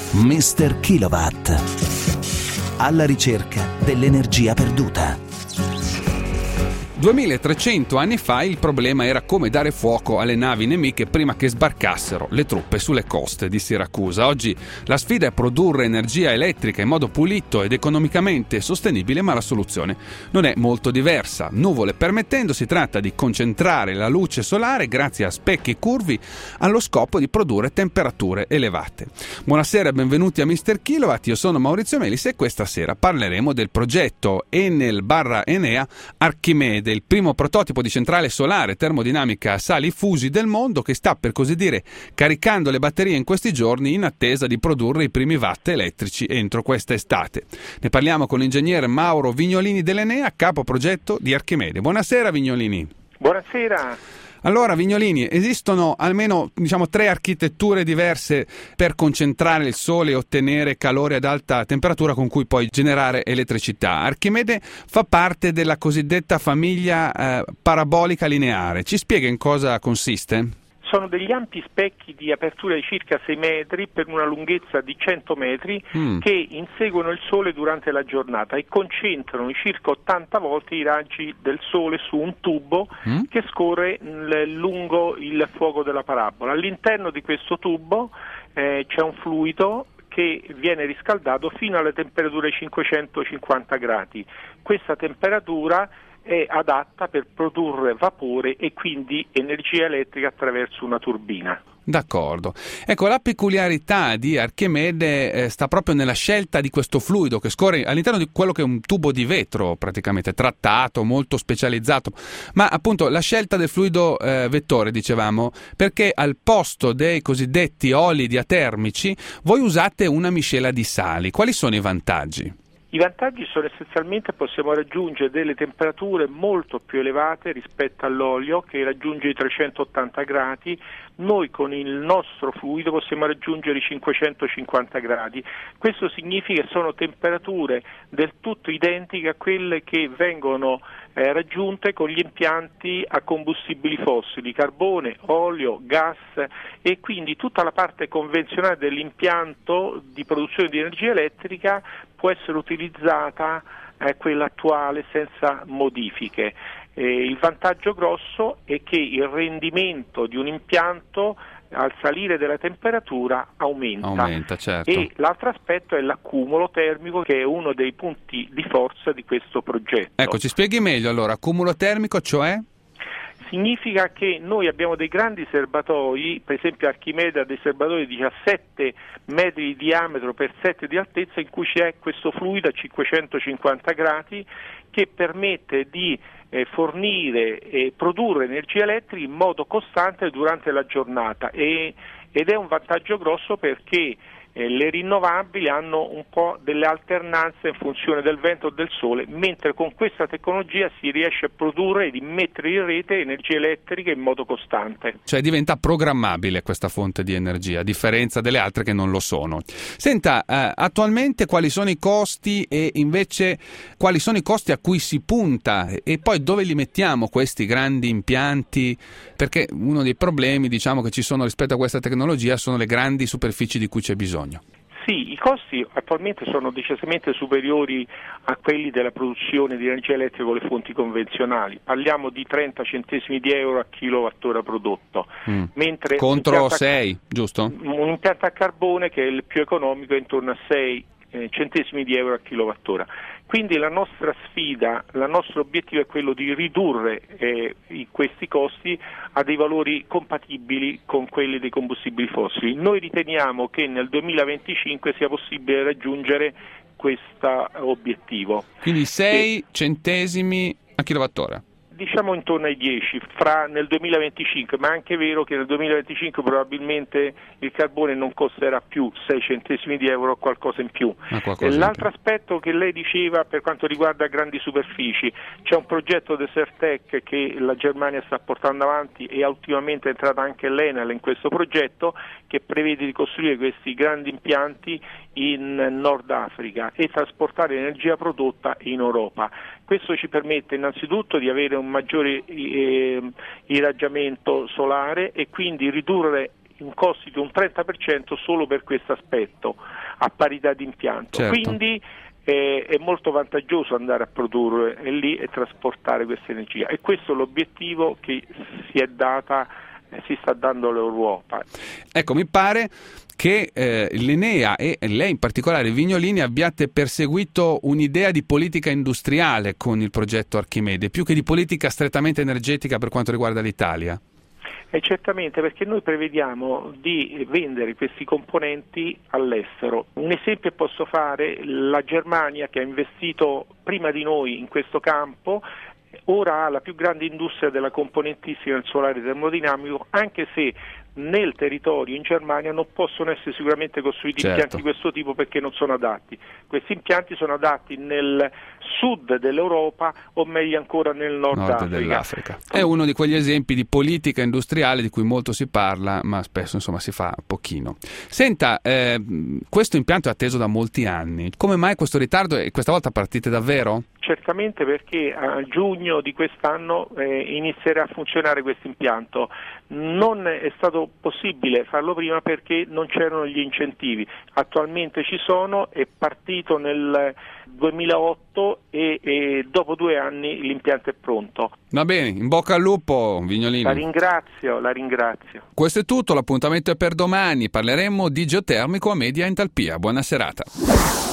Mr. Kilowatt. Alla ricerca dell'energia perduta. 2300 anni fa il problema era come dare fuoco alle navi nemiche prima che sbarcassero le truppe sulle coste di Siracusa. Oggi la sfida è produrre energia elettrica in modo pulito ed economicamente sostenibile, ma la soluzione non è molto diversa. Nuvole permettendo, si tratta di concentrare la luce solare grazie a specchi curvi allo scopo di produrre temperature elevate. Buonasera e benvenuti a Mr. Kilowatt, io sono Maurizio Melis e questa sera parleremo del progetto Enel/Enea Archimede, il primo prototipo di centrale solare termodinamica a sali fusi del mondo che sta, per così dire, caricando le batterie in questi giorni in attesa di produrre i primi watt elettrici entro questa estate. Ne parliamo con l'ingegnere Mauro Vignolini dell'Enea, capo progetto di Archimede. Buonasera Vignolini. Buonasera. Allora Vignolini, esistono almeno 3 architetture diverse per concentrare il sole e ottenere calore ad alta temperatura con cui poi generare elettricità. Archimede fa parte della cosiddetta famiglia parabolica lineare. Ci spiega in cosa consiste? Sono degli ampi specchi di apertura di circa 6 metri per una lunghezza di 100 metri che inseguono il Sole durante la giornata e concentrano circa 80 volte i raggi del Sole su un tubo che scorre lungo il fuoco della parabola. All'interno di questo tubo c'è un fluido che viene riscaldato fino alle temperature 550 gradi. Questa temperatura è adatta per produrre vapore e quindi energia elettrica attraverso una turbina. D'accordo. Ecco, la peculiarità di Archimede sta proprio nella scelta di questo fluido che scorre all'interno di quello che è un tubo di vetro praticamente trattato, molto specializzato, ma appunto la scelta del fluido vettore, dicevamo, perché al posto dei cosiddetti oli diatermici voi usate una miscela di sali. Quali sono i vantaggi? I vantaggi sono essenzialmente possiamo raggiungere delle temperature molto più elevate rispetto all'olio che raggiunge i 380 gradi, noi con il nostro fluido possiamo raggiungere i 550 gradi. Questo significa che sono temperature del tutto identiche a quelle che vengono raggiunte con gli impianti a combustibili fossili, carbone, olio, gas, e quindi tutta la parte convenzionale dell'impianto di produzione di energia elettrica può essere utilizzata quella attuale senza modifiche. Il vantaggio grosso è che il rendimento di un impianto al salire della temperatura aumenta, certo. E l'altro aspetto è l'accumulo termico, che è uno dei punti di forza di questo progetto. Ecco, ci spieghi meglio allora, accumulo termico, cioè? Significa che noi abbiamo dei grandi serbatoi, per esempio Archimede ha dei serbatoi di 17 metri di diametro per 7 di altezza, in cui c'è questo fluido a 550 gradi che permette di fornire e produrre energia elettrica in modo costante durante la giornata ed è un vantaggio grosso perché le rinnovabili hanno un po' delle alternanze in funzione del vento o del sole, mentre con questa tecnologia si riesce a produrre ed immettere in rete energia elettrica in modo costante. Cioè diventa programmabile questa fonte di energia, a differenza delle altre che non lo sono. Senta, attualmente quali sono i costi e invece quali sono i costi a cui si punta e poi dove li mettiamo questi grandi impianti? Perché uno dei problemi, che ci sono rispetto a questa tecnologia sono le grandi superfici di cui c'è bisogno. Sì, i costi attualmente sono decisamente superiori a quelli della produzione di energia elettrica con le fonti convenzionali. Parliamo di 30 centesimi di euro a kilowattora prodotto. Mentre contro 6, giusto? Un impianto a carbone, che è il più economico, è intorno a 6 centesimi di euro a kilowattora. Quindi la nostra sfida, il nostro obiettivo è quello di ridurre questi costi a dei valori compatibili con quelli dei combustibili fossili. Noi riteniamo che nel 2025 sia possibile raggiungere questo obiettivo. Quindi 6 centesimi a kilowattora. Diciamo intorno ai 10 nel 2025, ma è anche vero che nel 2025 probabilmente il carbone non costerà più 6 centesimi di euro o qualcosa in più. L'altro aspetto che lei diceva per quanto riguarda grandi superfici, c'è un progetto Desertec che la Germania sta portando avanti e ultimamente è entrata anche l'Enel in questo progetto, che prevede di costruire questi grandi impianti in Nord Africa e trasportare l'energia prodotta in Europa. Questo ci permette innanzitutto di avere un maggiore irraggiamento solare e quindi ridurre un costo di un 30% solo per questo aspetto, a parità di impianto. Certo. Quindi è molto vantaggioso andare a produrre lì e trasportare questa energia, e questo è l'obiettivo che si sta dando l'Europa. Ecco, mi pare che l'Enea e lei in particolare Vignolini abbiate perseguito un'idea di politica industriale con il progetto Archimede, più che di politica strettamente energetica per quanto riguarda l'Italia. Certamente, perché noi prevediamo di vendere questi componenti all'estero. Un esempio posso fare: la Germania, che ha investito prima di noi in questo campo, ora ha la più grande industria della componentistica nel solare termodinamico, anche se nel territorio in Germania non possono essere sicuramente costruiti impianti di questo tipo perché non sono adatti. Questi impianti sono adatti nel sud dell'Europa, o meglio ancora nel nord dell'Africa. È uno di quegli esempi di politica industriale di cui molto si parla, ma spesso si fa pochino. Senta, questo impianto è atteso da molti anni. Come mai questo ritardo, e questa volta partite davvero? Certamente, perché a giugno di quest'anno inizierà a funzionare questo impianto. Non è stato possibile farlo prima perché non c'erano gli incentivi. Attualmente ci sono, è partito nel 2008 e dopo 2 anni l'impianto è pronto. Va bene, in bocca al lupo, Vignolini. La ringrazio. Questo è tutto, l'appuntamento è per domani. Parleremo di geotermico a media entalpia. Buona serata.